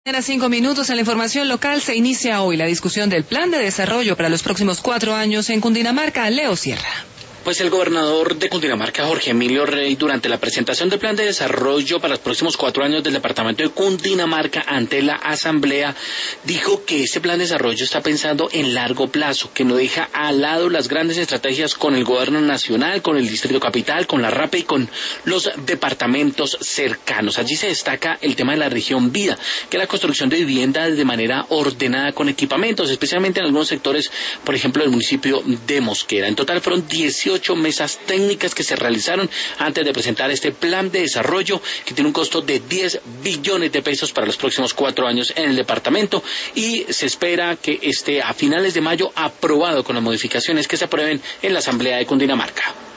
A 5 minutos en la información local se inicia hoy la discusión del plan de desarrollo para los próximos 4 años en Cundinamarca. Leo Sierra. Pues el gobernador de Cundinamarca, Jorge Emilio Rey, durante la presentación del plan de desarrollo para los próximos 4 años del departamento de Cundinamarca ante la asamblea, dijo que este plan de desarrollo está pensando en largo plazo, que no deja al lado las grandes estrategias con el gobierno nacional, con el distrito capital, con la RAPE y con los departamentos cercanos. Allí se destaca el tema de la región Vida, que es la construcción de viviendas de manera ordenada con equipamientos, especialmente en algunos sectores, por ejemplo, del municipio de Mosquera. En total fueron 18 mesas técnicas que se realizaron antes de presentar este plan de desarrollo que tiene un costo de 10 billones de pesos para los próximos 4 años en el departamento, y se espera que esté a finales de mayo aprobado con las modificaciones que se aprueben en la Asamblea de Cundinamarca.